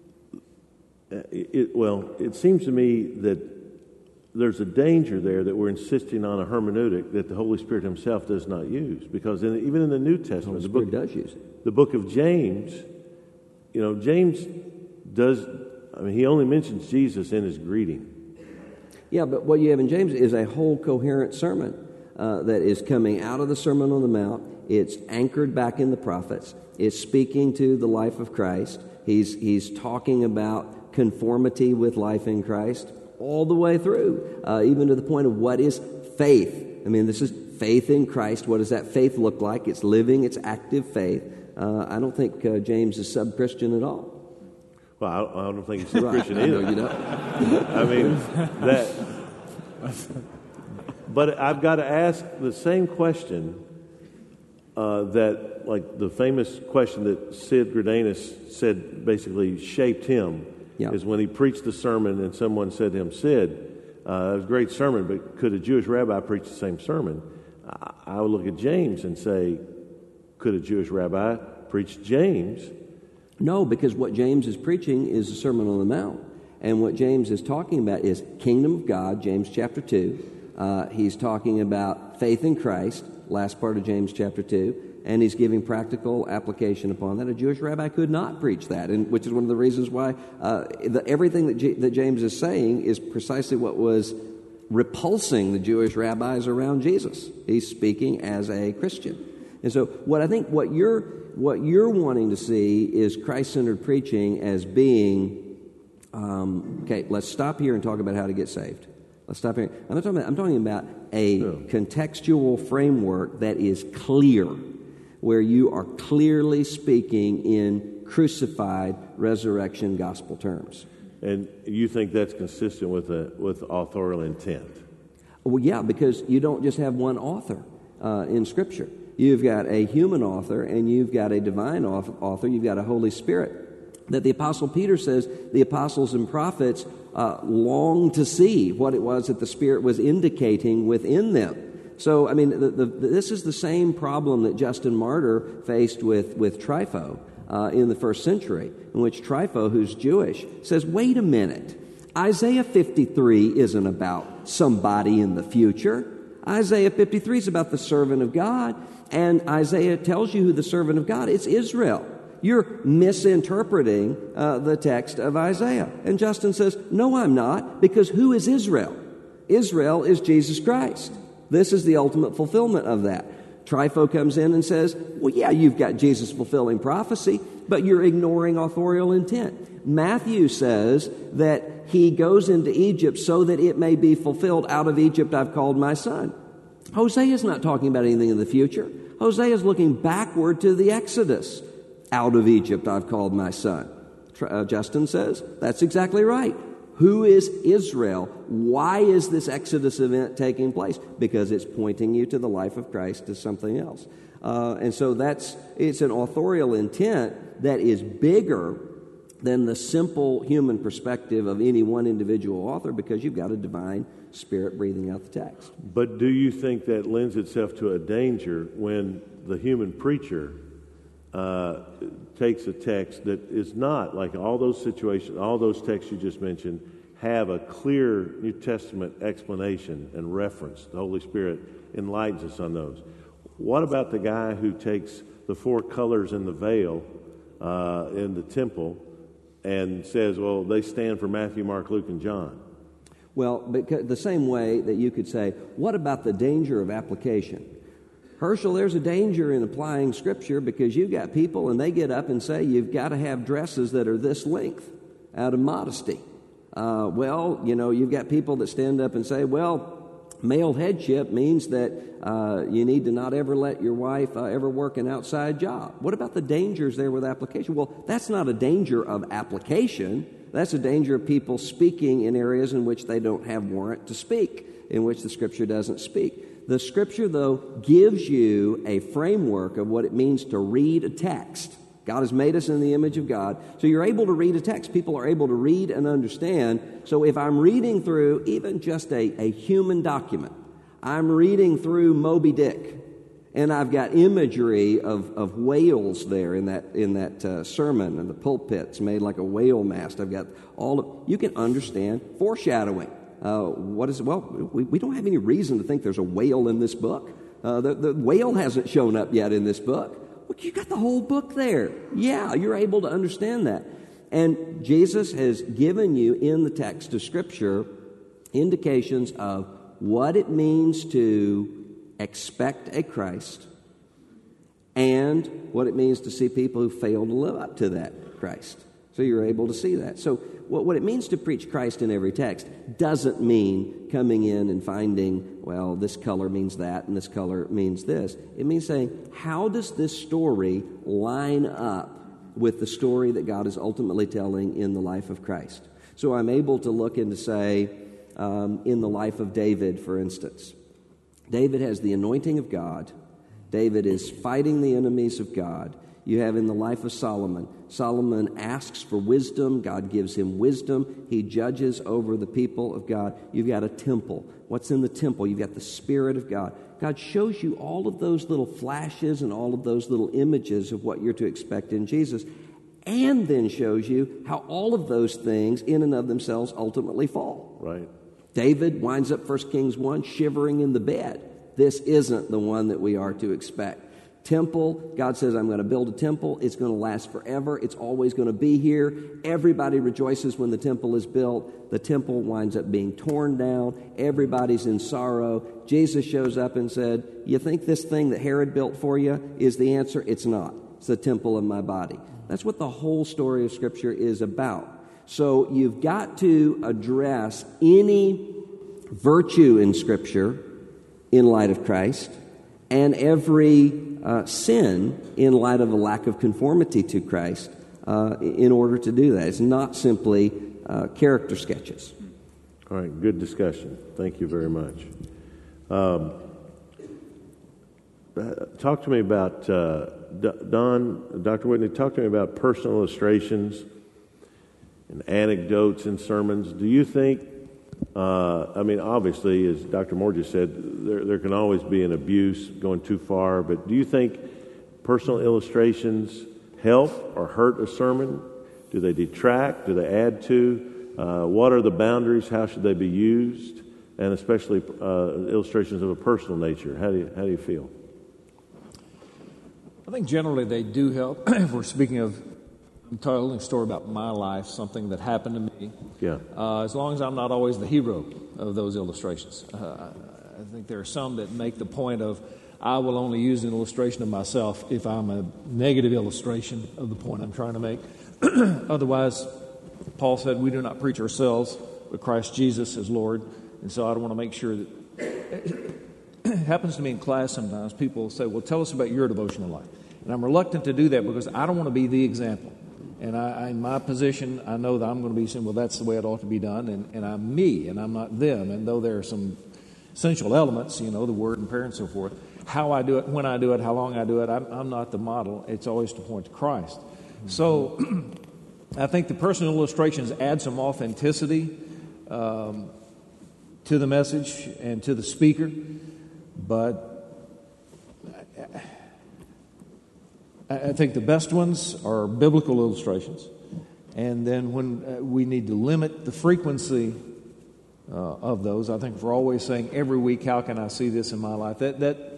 it seems to me that there's a danger there that we're insisting on a hermeneutic that the Holy Spirit Himself does not use, because even in the New Testament, the Spirit does use it. The book of James, James does. I mean, he only mentions Jesus in his greeting. Yeah, but what you have in James is a whole coherent sermon that is coming out of the Sermon on the Mount. It's anchored back in the prophets. It's speaking to the life of Christ. He's talking about conformity with life in Christ all the way through, even to the point of what is faith. I mean, this is faith in Christ. What does that faith look like? It's living, it's active faith. I don't think James is sub-Christian at all. Well, I don't think he's sub-Christian either. No, you don't. I mean, but I've got to ask the same question that, like the famous question that Sid Greidanus said basically shaped him, is when he preached the sermon and someone said to him, Sid, it was a great sermon, but could a Jewish rabbi preach the same sermon? I would look at James and say, could a Jewish rabbi preach James? No, because what James is preaching is the Sermon on the Mount. And what James is talking about is kingdom of God, James chapter 2. He's talking about faith in Christ, last part of James chapter 2. And he's giving practical application upon that. A Jewish rabbi could not preach that, and which is one of the reasons why everything that James is saying is precisely what was repulsing the Jewish rabbis around Jesus. He's speaking as a Christian. And so what you're wanting to see is Christ-centered preaching as being, okay, let's stop here and talk about how to get saved. Let's stop here. I'm talking about a contextual framework that is clear, where you are clearly speaking in crucified resurrection gospel terms. And you think that's consistent with authorial intent? Well, yeah, because you don't just have one author in Scripture. You've got a human author and you've got a divine author. You've got a Holy Spirit. That the Apostle Peter says the apostles and prophets longed to see what it was that the Spirit was indicating within them. So, I mean, this is the same problem that Justin Martyr faced with Trypho in the first century, in which Trypho, who's Jewish, says, wait a minute, Isaiah 53 isn't about somebody in the future. Isaiah 53 is about the servant of God, and Isaiah tells you who the servant of God is. It's Israel. You're misinterpreting the text of Isaiah. And Justin says, no, I'm not, because who is Israel? Israel is Jesus Christ. This is the ultimate fulfillment of that. Trypho comes in and says, well, yeah, you've got Jesus fulfilling prophecy, but you're ignoring authorial intent. Matthew says that he goes into Egypt so that it may be fulfilled. Out of Egypt I've called my son. Hosea is not talking about anything in the future. Hosea is looking backward to the Exodus. Out of Egypt I've called my son. Justin says, that's exactly right. Who is Israel? Why is this Exodus event taking place? Because it's pointing you to the life of Christ as something else. And so it's an authorial intent that is bigger than the simple human perspective of any one individual author, because you've got a divine Spirit breathing out the text. But do you think that lends itself to a danger when the human preacher takes a text that is not, like all those situations, all those texts you just mentioned, have a clear New Testament explanation and reference? The Holy Spirit enlightens us on those. What about the guy who takes the 4 colors in the veil in the temple and says, well, they stand for Matthew, Mark, Luke, and John? Well, the same way that you could say, what about the danger of application? Herschel, there's a danger in applying Scripture, because you've got people and they get up and say you've got to have dresses that are this length out of modesty. Well, you've got people that stand up and say, well, male headship means that you need to not ever let your wife ever work an outside job. What about the dangers there with application? Well, that's not a danger of application. That's a danger of people speaking in areas in which they don't have warrant to speak, in which the Scripture doesn't speak. The Scripture, though, gives you a framework of what it means to read a text. God has made us in the image of God, so you're able to read a text. People are able to read and understand. So if I'm reading through even just a human document, I'm reading through Moby Dick, and I've got imagery of whales there in that sermon, and the pulpit's made like a whale mast. I've got you can understand foreshadowing. What is it? Well, we don't have any reason to think there's a whale in this book. The whale hasn't shown up yet in this book. Well, you got the whole book there. Yeah, you're able to understand that. And Jesus has given you in the text of Scripture indications of what it means to expect a Christ and what it means to see people who fail to live up to that Christ. So you're able to see that. So what it means to preach Christ in every text doesn't mean coming in and finding, well, this color means that and this color means this. It means saying, how does this story line up with the story that God is ultimately telling in the life of Christ? So I'm able to look into, say, in the life of David, for instance. David has the anointing of God. David is fighting the enemies of God. You have in the life of Solomon. Solomon asks for wisdom. God gives him wisdom. He judges over the people of God. You've got a temple. What's in the temple? You've got the Spirit of God. God shows you all of those little flashes and all of those little images of what you're to expect in Jesus, and then shows you how all of those things in and of themselves ultimately fall. Right. David winds up 1 Kings 1 shivering in the bed. This isn't the one that we are to expect. Temple, God says, I'm going to build a temple. It's going to last forever. It's always going to be here. Everybody rejoices when the temple is built. The temple winds up being torn down. Everybody's in sorrow. Jesus shows up and said, you think this thing that Herod built for you is the answer? It's not. It's the temple of my body. That's what the whole story of Scripture is about. So you've got to address any virtue in Scripture in light of Christ, and every sin in light of a lack of conformity to Christ in order to do that. It's not simply character sketches. All right, good discussion. Thank you very much. Talk to me about, Dr. Whitney, talk to me about personal illustrations and anecdotes in sermons. Do you think, obviously, as Dr. Moore just said, there can always be an abuse going too far, but do you think personal illustrations help or hurt a sermon? Do they detract? Do they add to? What are the boundaries? How should they be used? And especially illustrations of a personal nature. How do you feel? I think generally they do help. If we're speaking of, I'm telling a story about my life, something that happened to me. Yeah. As long as I'm not always the hero of those illustrations. I think there are some that make the point of, I will only use an illustration of myself if I'm a negative illustration of the point I'm trying to make. Otherwise, Paul said, we do not preach ourselves, but Christ Jesus as Lord. And so I want to make sure that it happens to me in class sometimes. People say, well, tell us about your devotional life. And I'm reluctant to do that because I don't want to be the example. And I, in my position, I know that I'm going to be saying, well, that's the way it ought to be done, and I'm me, and I'm not them. And though there are some essential elements, the word and prayer and so forth, how I do it, when I do it, how long I do it, I'm not the model. It's always to point to Christ. So I think the personal illustrations add some authenticity to the message and to the speaker, but I think the best ones are biblical illustrations. And then when we need to limit the frequency of those, I think if we're always saying every week, how can I see this in my life? That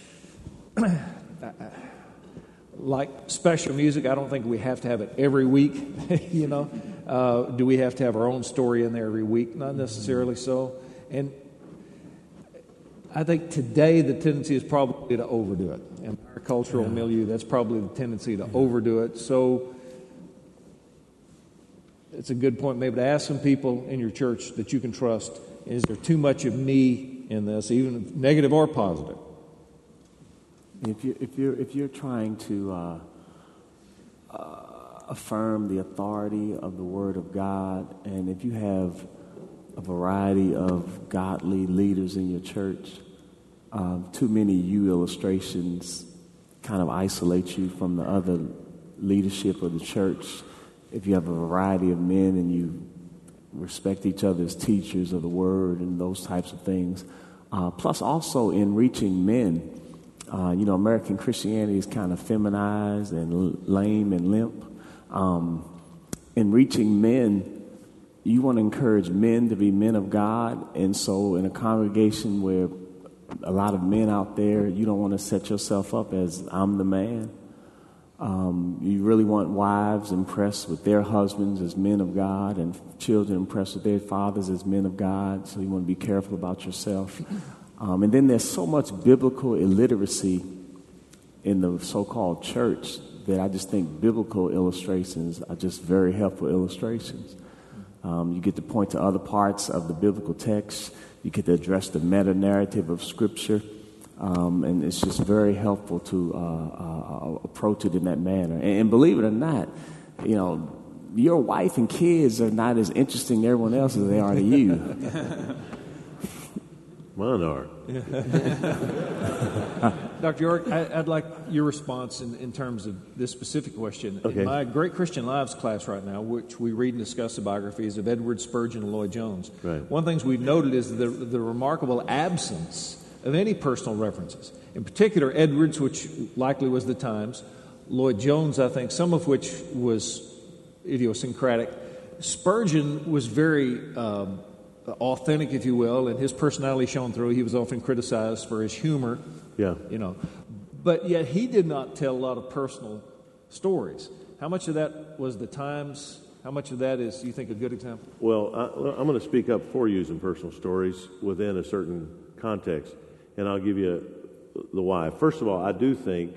like special music, I don't think we have to have it every week, Do we have to have our own story in there every week? Not necessarily so. And I think today the tendency is probably to overdo it. In our cultural milieu, that's probably the tendency to overdo it. So it's a good point maybe to ask some people in your church that you can trust, is there too much of me in this, even negative or positive? If you're trying to affirm the authority of the Word of God, and if you have a variety of godly leaders in your church, too many you illustrations kind of isolate you from the other leadership of the church. If you have a variety of men and you respect each other as teachers of the Word and those types of things, plus also in reaching men, American Christianity is kind of feminized and lame and limp. In reaching men, you want to encourage men to be men of God, and so in a congregation where a lot of men out there, you don't want to set yourself up as I'm the man. You really want wives impressed with their husbands as men of God, and children impressed with their fathers as men of God, so you want to be careful about yourself. And then there's so much biblical illiteracy in the so-called church that I just think biblical illustrations are just very helpful illustrations. You get to point to other parts of the biblical text. You get to address the meta-narrative of Scripture. And it's just very helpful to approach it in that manner. And believe it or not, your wife and kids are not as interesting to everyone else as they are to you. Mine are. Dr. York, I'd like your response in terms of this specific question. Okay. In my Great Christian Lives class right now, which we read and discuss the biographies of Edward Spurgeon and Lloyd Jones, right. One of the things we've noted is the remarkable absence of any personal references. In particular, Edwards, which likely was the Times, Lloyd Jones, I think, some of which was idiosyncratic. Spurgeon was very authentic, if you will, and his personality shone through. He was often criticized for his humor. Yeah. But yet he did not tell a lot of personal stories. How much of that was the Times? How much of that is, you think, a good example? Well, I'm going to speak up for using personal stories within a certain context, and I'll give you the why. First of all, I do think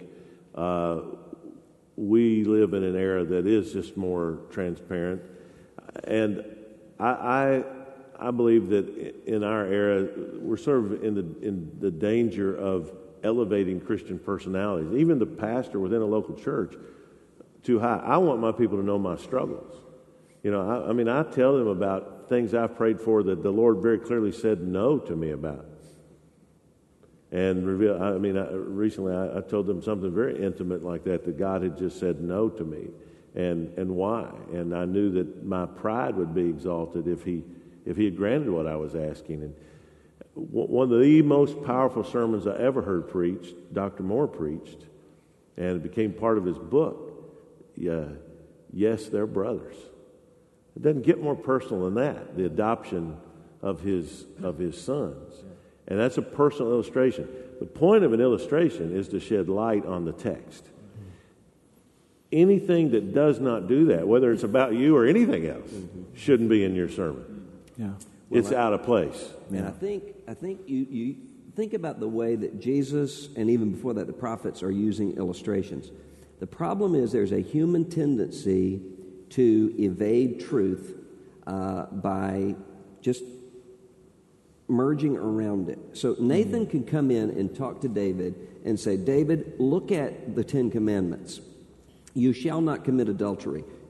we live in an era that is just more transparent, and I believe that in our era we're sort of in the danger of elevating Christian personalities, even the pastor within a local church, too high. I want my people to know my struggles. I tell them about things I've prayed for that the Lord very clearly said no to me about. And recently I told them something very intimate like that God had just said no to me, and why. And I knew that my pride would be exalted if he had granted what I was asking. And one of the most powerful sermons I ever heard preached, Dr. Moore preached, and it became part of his book. Yes, they're brothers. It doesn't get more personal than that, the adoption of his sons. And that's a personal illustration. The point of an illustration is to shed light on the text. Anything that does not do that, whether it's about you or anything else, shouldn't be in your sermon. Yeah. It's out of place. And I think you think about the way that Jesus, and even before that, the prophets are using illustrations. The problem is there's a human tendency to evade truth by just merging around it. So Nathan can come in and talk to David and say, David, look at the 10 Commandments. You shall not commit adultery.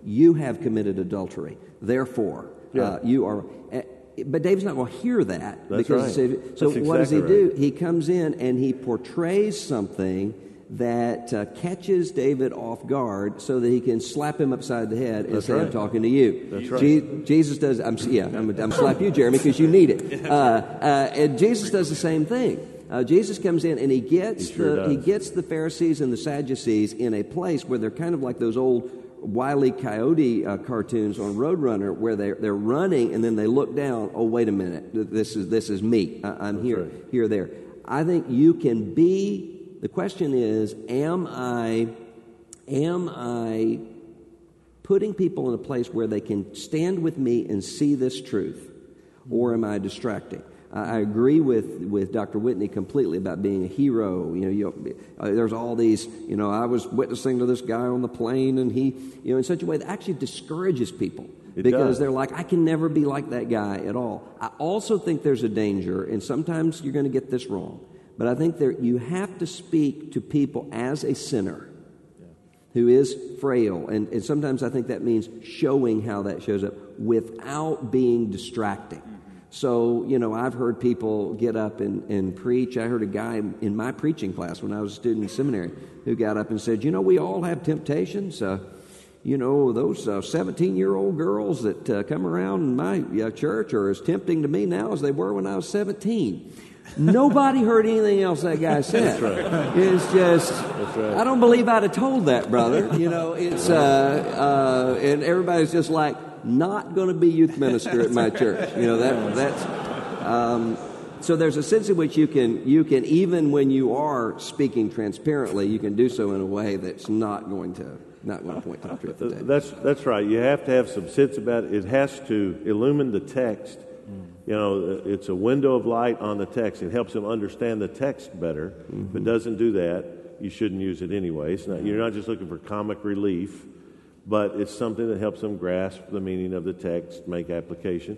you have committed adultery. Therefore, you are... But David's not going to hear that. That's because right. So That's what does he exactly do? right. He comes in and he portrays something that catches David off guard so that he can slap him upside the head and say, I'm talking to you. That's right. Jesus does... I'm slap you, Jeremy, because you need it. And Jesus does the same thing. Jesus comes in and he gets the Pharisees and the Sadducees in a place where they're kind of like those old Wile E. Coyote cartoons on Roadrunner, where they're running and then they look down. Oh, wait a minute! This is me. I'm here, right. here, there. I think you can be. The question is, am I putting people in a place where they can stand with me and see this truth, or am I distracting? I agree with Dr. Whitney completely about being a hero. There's all these, I was witnessing to this guy on the plane, and he, in such a way that actually discourages people. Because they're like, I can never be like that guy at all. I also think there's a danger, and sometimes you're going to get this wrong, but I think you have to speak to people as a sinner who is frail, and sometimes I think that means showing how that shows up without being distracting. So, I've heard people get up and preach. I heard a guy in my preaching class when I was a student in seminary who got up and said, we all have temptations. Those 17-year-old girls that come around in my church are as tempting to me now as they were when I was 17. Nobody heard anything else that guy said. That's right. It's just, That's right. I don't believe I'd have told that, brother. It's, and everybody's just like, not going to be youth minister at my church. So there's a sense in which you can even when you are speaking transparently, you can do so in a way that's not going to point to the truth of that. That's right. You have to have some sense about it. It has to illumine the text. It's a window of light on the text. It helps them understand the text better. Mm-hmm. If it doesn't do that, you shouldn't use it anyway. You're not just looking for comic relief, but it's something that helps them grasp the meaning of the text, make application.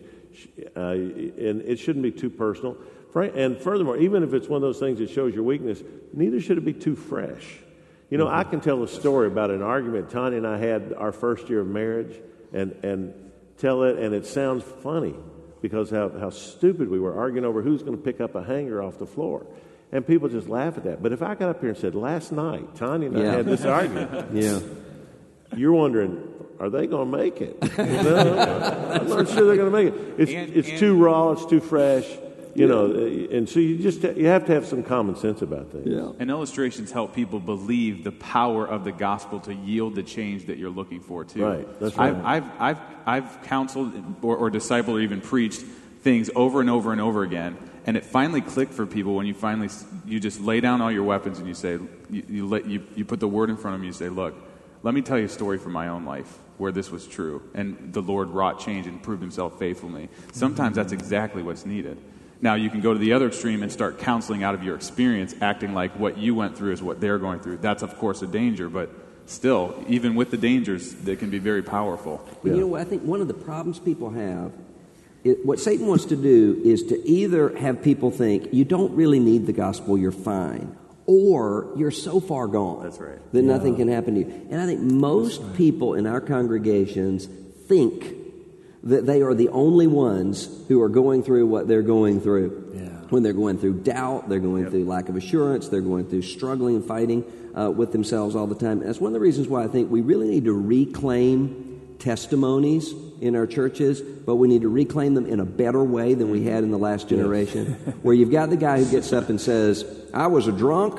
And it shouldn't be too personal. And furthermore, even if it's one of those things that shows your weakness, neither should it be too fresh. I can tell a story about an argument Tanya and I had our first year of marriage and tell it, and it sounds funny because how stupid we were arguing over who's going to pick up a hanger off the floor. And people just laugh at that. But if I got up here and said, last night, Tanya and I had this argument, you're wondering, are they going to make it? I'm not sure they're going to make it. It's too raw, it's too fresh. And so you have to have some common sense about things. Yeah. And illustrations help people believe the power of the gospel to yield the change that you're looking for too. Right. That's right. I've counseled or discipled or even preached things over and over and over again, and it finally clicked for people when you just lay down all your weapons and you say you put the word in front of them. You say, look, let me tell you a story from my own life where this was true, and the Lord wrought change and proved Himself faithful to me. Sometimes that's exactly what's needed. Now, you can go to the other extreme and start counseling out of your experience, acting like what you went through is what they're going through. That's, of course, a danger, but still, even with the dangers, they can be very powerful. Yeah. I think one of the problems people have, what Satan wants to do is to either have people think, you don't really need the gospel, you're fine, or you're so far gone that nothing can happen to you. And I think most people in our congregations think that they are the only ones who are going through what they're going through. Yeah. When they're going through doubt, they're going through lack of assurance, they're going through struggling and fighting with themselves all the time. And that's one of the reasons why I think we really need to reclaim testimonies in our churches, but we need to reclaim them in a better way than we had in the last generation, where you've got the guy who gets up and says, I was a drunk,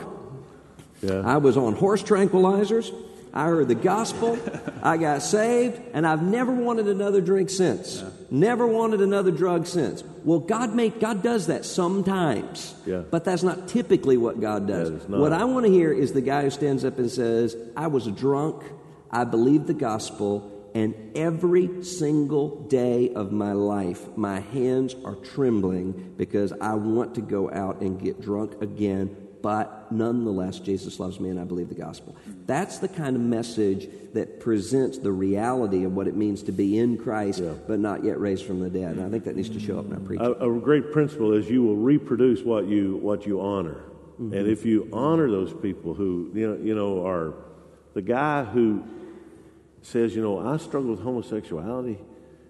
I was on horse tranquilizers, I heard the gospel, I got saved, and I've never wanted another drink since. Never wanted another drug since. Well, God does that sometimes, but that's not typically what God does. What I want to hear is the guy who stands up and says, I was a drunk, I believed the gospel, and every single day of my life, my hands are trembling because I want to go out and get drunk again. But nonetheless, Jesus loves me and I believe the gospel. That's the kind of message that presents the reality of what it means to be in Christ, but not yet raised from the dead. And I think that needs to show up in our preaching. A great principle is you will reproduce what you honor. Mm-hmm. And if you honor those people who, are the guy who says, I struggle with homosexuality,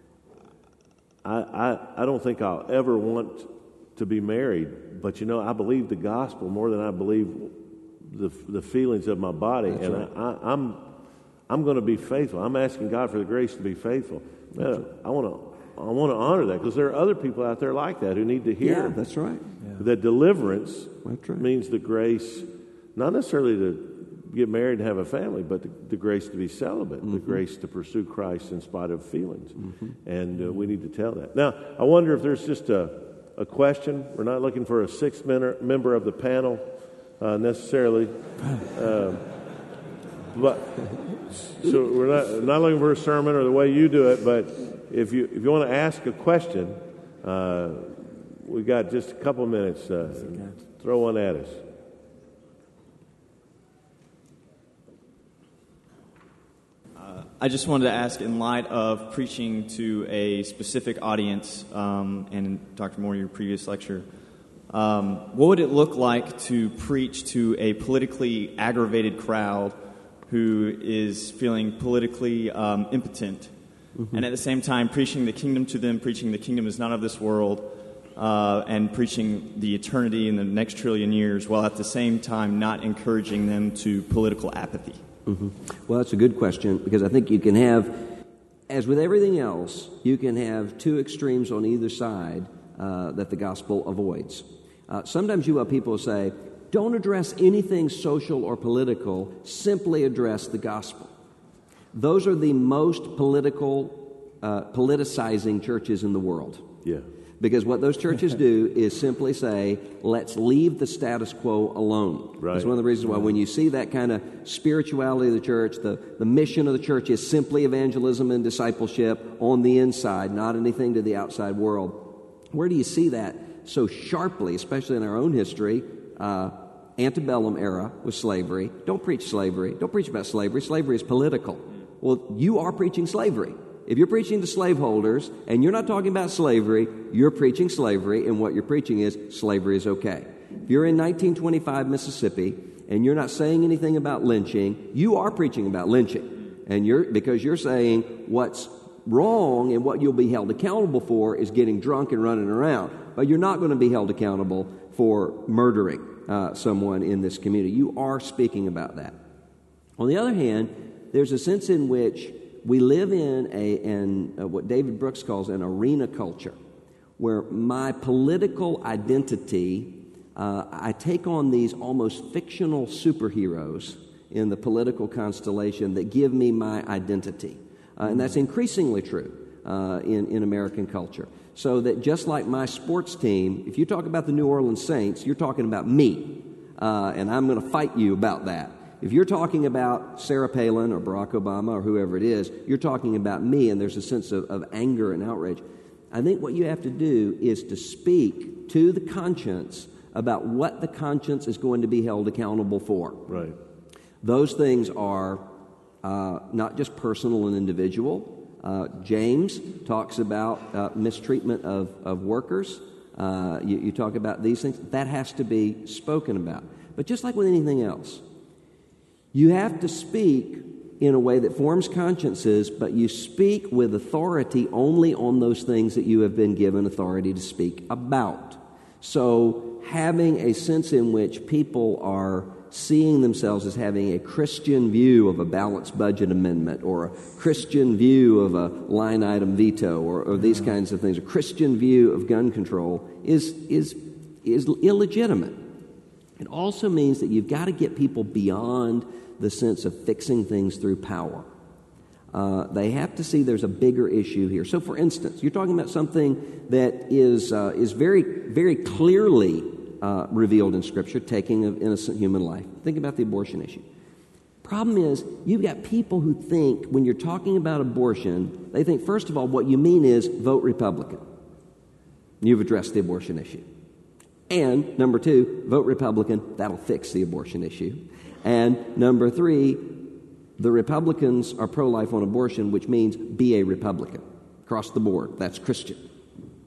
I don't think I'll ever want to be married, but I believe the gospel more than I believe the feelings of my body. That's and right. I'm going to be faithful. I'm asking God for the grace to be faithful. Man, I want to honor that, because there are other people out there like that who need to hear. Yeah, that's right. That deliverance That's right. means the grace, not necessarily to get married and have a family, but the grace to be celibate, the grace to pursue Christ in spite of feelings. And we need to tell that. Now, I wonder if there's just a question. We're not looking for a sixth member of the panel necessarily. But so we're not looking for a sermon or the way you do it, but if you want to ask a question, we got just a couple of minutes. Throw one at us. I just wanted to ask, in light of preaching to a specific audience, and Dr. Moore, your previous lecture, what would it look like to preach to a politically aggravated crowd who is feeling politically impotent, and at the same time preaching the kingdom to them, preaching the kingdom is not of this world, and preaching the eternity in the next trillion years, while at the same time not encouraging them to political apathy? Well, that's a good question, because I think you can have, as with everything else, you can have two extremes on either side that the gospel avoids. Sometimes you have people say, don't address anything social or political, simply address the gospel. Those are the most politicizing churches in the world. Yeah. Because what those churches do is simply say, let's leave the status quo alone. Right. That's one of the reasons why when you see that kind of spirituality of the church, the mission of the church is simply evangelism and discipleship on the inside, not anything to the outside world. Where do you see that so sharply, especially in our own history? Antebellum era with slavery. Don't preach slavery. Don't preach about slavery. Slavery is political. Well, you are preaching slavery. If you're preaching to slaveholders and you're not talking about slavery, you're preaching slavery, and what you're preaching is slavery is okay. If you're in 1925 Mississippi and you're not saying anything about lynching, you are preaching about lynching. And because you're saying what's wrong and what you'll be held accountable for is getting drunk and running around. But you're not going to be held accountable for murdering someone in this community. You are speaking about that. On the other hand, there's a sense in which we live in what David Brooks calls an arena culture, where my political identity, I take on these almost fictional superheroes in the political constellation that give me my identity. And that's increasingly true in American culture. So that just like my sports team, if you talk about the New Orleans Saints, you're talking about me, and I'm going to fight you about that. If you're talking about Sarah Palin or Barack Obama or whoever it is, you're talking about me, and there's a sense of anger and outrage. I think what you have to do is to speak to the conscience about what the conscience is going to be held accountable for. Right. Those things are not just personal and individual. James talks about mistreatment of workers. You talk about these things. That has to be spoken about. But just like with anything else, you have to speak in a way that forms consciences, but you speak with authority only on those things that you have been given authority to speak about. So having a sense in which people are seeing themselves as having a Christian view of a balanced budget amendment, or a Christian view of a line item veto, or these kinds of things, a Christian view of gun control is illegitimate. It also means that you've got to get people beyond the sense of fixing things through power. They have to see there's a bigger issue here. So, for instance, you're talking about something that is very, very clearly revealed in Scripture, taking of innocent human life. Think about the abortion issue. Problem is, you've got people who think when you're talking about abortion, they think, first of all, what you mean is vote Republican. You've addressed the abortion issue. And, number two, vote Republican, that'll fix the abortion issue. And, number three, the Republicans are pro-life on abortion, which means be a Republican. Across the board, that's Christian.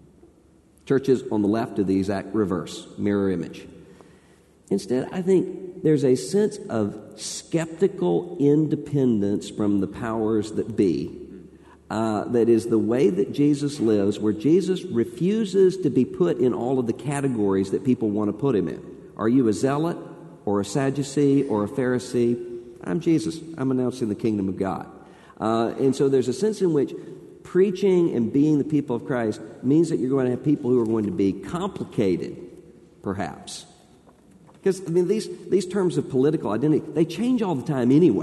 Churches on the left do the exact reverse, mirror image. Instead, I think there's a sense of skeptical independence from the powers that be. That is the way that Jesus lives, where Jesus refuses to be put in all of the categories that people want to put him in. Are you a zealot or a Sadducee or a Pharisee? I'm Jesus. I'm announcing the kingdom of God. And so there's a sense in which preaching and being the people of Christ means that you're going to have people who are going to be complicated, perhaps. Because, I mean, these terms of political identity, they change all the time anyway.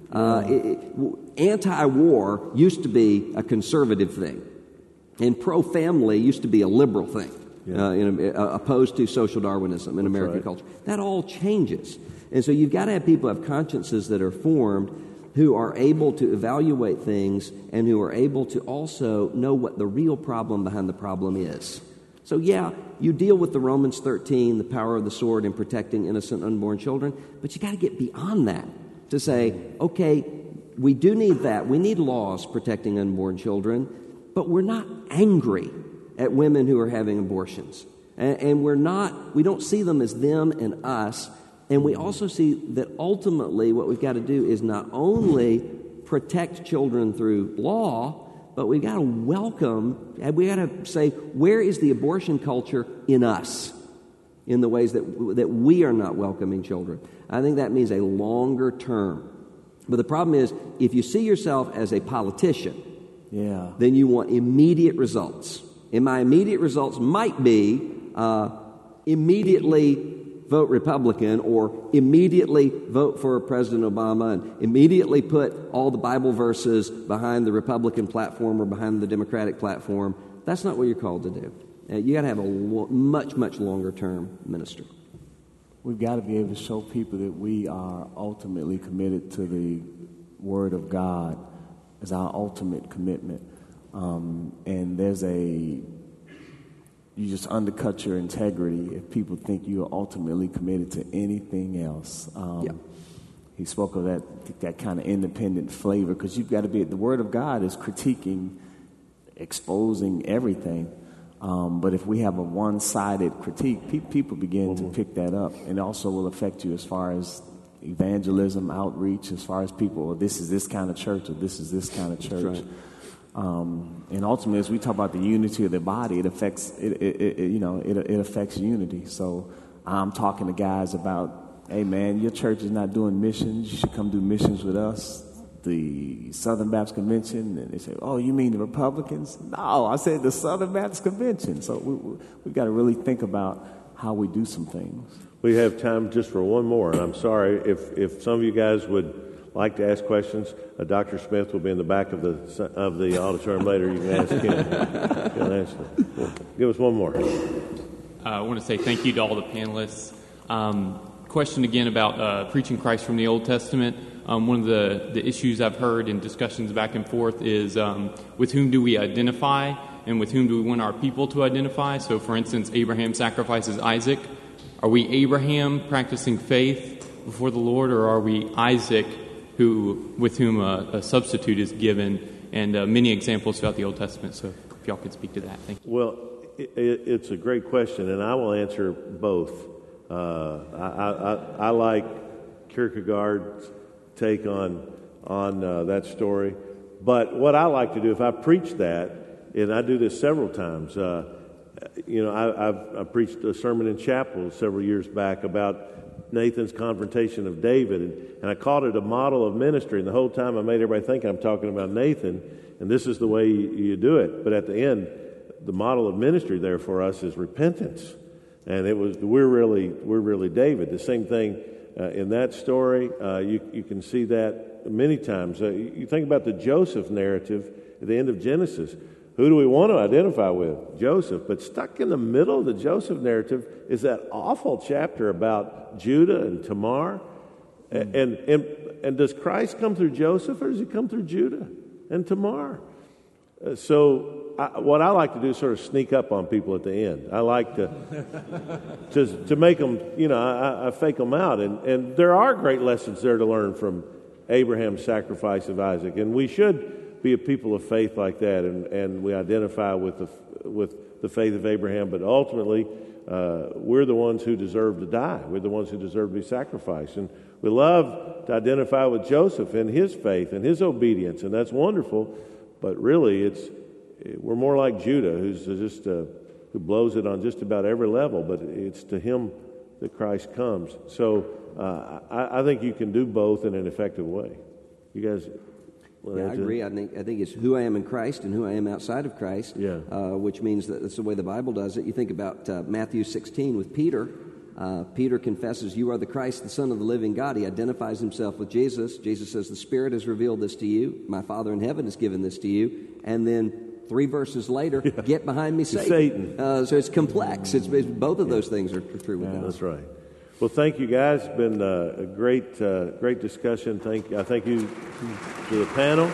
Anti-war used to be a conservative thing, and pro-family used to be a liberal thing, opposed to social Darwinism in American culture. That all changes. And so you've got to have people who have consciences that are formed, who are able to evaluate things and who are able to also know what the real problem behind the problem is. So, yeah, you deal with the Romans 13, the power of the sword in protecting innocent unborn children, but you got to get beyond that to say, okay, we do need that. We need laws protecting unborn children, but we're not angry at women who are having abortions. And we don't see them as them and us. And we also see that ultimately what we've got to do is not only protect children through law, but we've got to welcome, and we got to say, where is the abortion culture in us, in the ways that we are not welcoming children? I think that means a longer term. But the problem is, if you see yourself as a politician, then you want immediate results. And my immediate results might be immediately vote Republican, or immediately vote for President Obama, and immediately put all the Bible verses behind the Republican platform or behind the Democratic platform. That's not what you're called to do. You got to have a much, much longer term ministry. We've got to be able to show people that we are ultimately committed to the Word of God as our ultimate commitment. And you just undercut your integrity if people think you are ultimately committed to anything else. He spoke of that kind of independent flavor, because you've got to be. The Word of God is critiquing, exposing everything. But if we have a one-sided critique, people begin to pick that up, and it also will affect you as far as evangelism, outreach, as far as people, well, this is this kind of church, or this is this kind of church. That's right. And ultimately, as we talk about the unity of the body, it affects unity. So I'm talking to guys about, hey man, your church is not doing missions. You should come do missions with us. The Southern Baptist Convention, and they say, oh, you mean the Republicans? No, I said the Southern Baptist Convention. So we've got to really think about how we do some things. We have time just for one more, and I'm sorry if some of you guys would like to ask questions. Dr. Smith will be in the back of the auditorium later. You can ask him. Give us one more. I want to say thank you to all the panelists. Question again about preaching Christ from the Old Testament. One of the issues I've heard in discussions back and forth is with whom do we identify and with whom do we want our people to identify? So, for instance, Abraham sacrifices Isaac. Are we Abraham practicing faith before the Lord, or are we Isaac with whom a substitute is given? And many examples throughout the Old Testament. So if y'all could speak to that. Thank you. Well, it's a great question, and I will answer both. I like Kierkegaard's take on that story. But what I like to do, if I preach that, and I do this several times, I preached a sermon in chapel several years back about Nathan's confrontation of David, and I called it a model of ministry, and the whole time I made everybody think I'm talking about Nathan, and this is the way you do it. But at the end, the model of ministry there for us is repentance, and we're really David. The same thing in that story. You can see that many times. You think about the Joseph narrative at the end of Genesis. Who do we want to identify with? Joseph. But stuck in the middle of the Joseph narrative is that awful chapter about Judah and Tamar. And does Christ come through Joseph, or does he come through Judah and Tamar? What I like to do is sort of sneak up on people at the end. I like to make them, I fake them out. And there are great lessons there to learn from Abraham's sacrifice of Isaac. And we should be a people of faith like that, and we identify with the faith of Abraham, but ultimately we're the ones who deserve to die. We're the ones who deserve to be sacrificed. And we love to identify with Joseph and his faith and his obedience, and that's wonderful. But really, we're more like Judah, who's just who blows it on just about every level. But it's to him that Christ comes. So I think you can do both in an effective way. You guys? Yeah, I agree. I think it's who I am in Christ and who I am outside of Christ, which means that that's the way the Bible does it. You think about Matthew 16 with Peter. Peter confesses, "You are the Christ, the Son of the living God." He identifies himself with Jesus. Jesus says, "The Spirit has revealed this to you. My Father in heaven has given this to you." And then 3 verses later, "Get behind me, Satan." So it's complex. It's both of those things are true with God. That's right. Well, thank you, guys. It's been a great discussion. I thank you to the panel.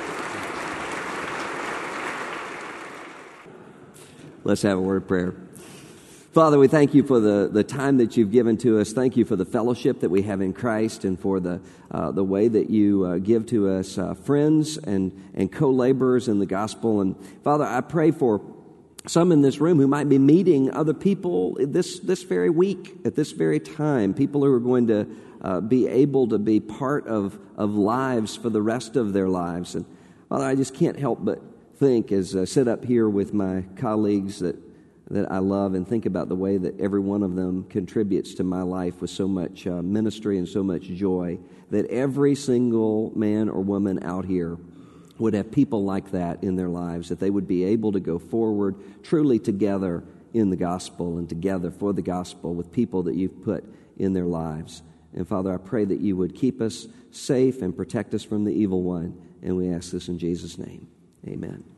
Let's have a word of prayer. Father, we thank you for the time that you've given to us. Thank you for the fellowship that we have in Christ, and for the way that you give to us friends and co-laborers in the gospel. And Father, I pray for some in this room who might be meeting other people this very week, at this very time, people who are going to be able to be part of lives for the rest of their lives. And Father, I just can't help but think, as I sit up here with my colleagues that I love, and think about the way that every one of them contributes to my life with so much ministry and so much joy, that every single man or woman out here would have people like that in their lives, that they would be able to go forward truly together in the gospel and together for the gospel with people that you've put in their lives. And Father, I pray that you would keep us safe and protect us from the evil one. And we ask this in Jesus' name. Amen.